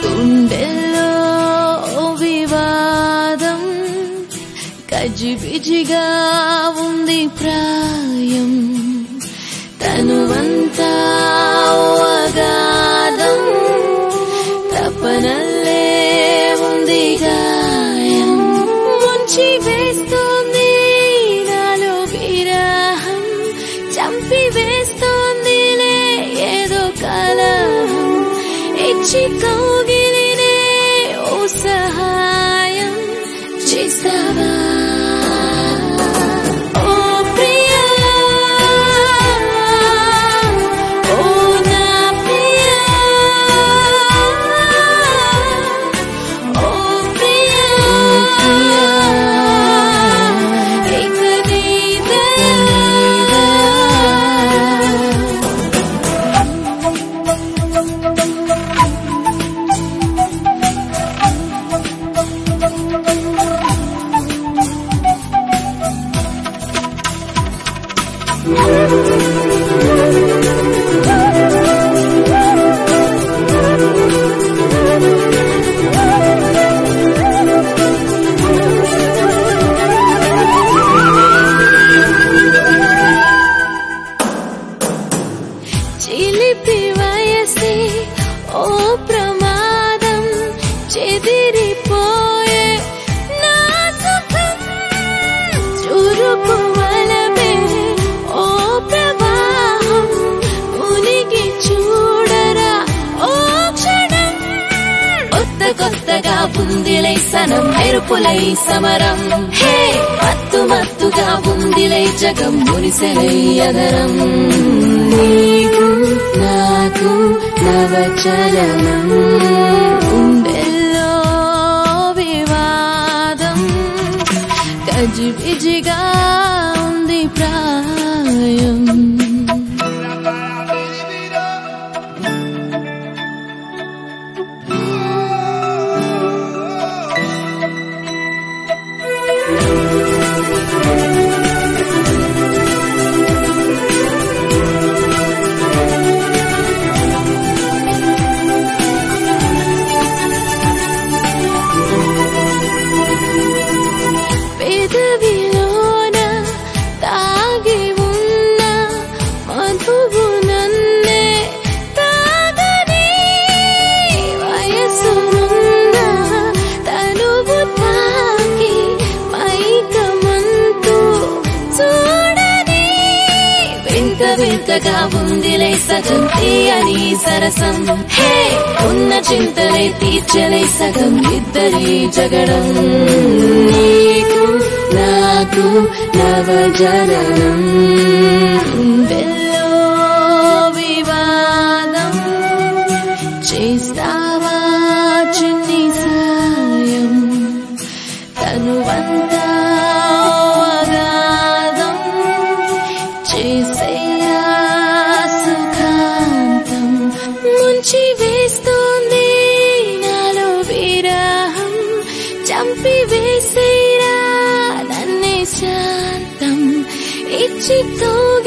గుండెల్లో వివాదం గజిబిజిగా ఉంది ప్రాయం తనువంతా అగాధం తపనల్లే ఉంది గాయం ముంచి వేస్తోంది నాలో విరహం చంపి వేస్తోందిలే ఏదో కలహం ఇచ్చి కౌగిలినే ఓ సహాయం చేస్తావా చిలిపి వయసి ఓ ప్రమాదం చెదిరిపోయే నా సుఖం చురుకు వలపే ఓ ప్రవాహం మునిగి చూడరా ఓ క్షణం కొత్తగా ఉందిలై సనం మెరుపులై సమరం హే మత్తు మత్తుగా ఉందిలై జగం మురిసెలై అదరం నీకు నాకు నవచలనం గుండెల్లో వివాదం గజిబిజిగా ఉంది ప్రాయం పెదవిలోన తాగి ఉన్న మధువు నన్నే తాగని వయసునున్న తనువు తాకి మైకమంతు చూడని వింత వింతగా ఉందిలై సగం తీయని సరసం హే ఉన్న చింతలై తీర్చలై సగం ఇద్దరి జగడం నీకు నాకు నవజననం గుండెల్లో వివాదం చేస్తావా చిన్ని సాయం తనువంతా అగాధం చేసేయా సుఖాంతం ముంచి వేస్తోంది నాలో విరహం చంపి వేసేరా నన్నే శాంతం ఇచ్చి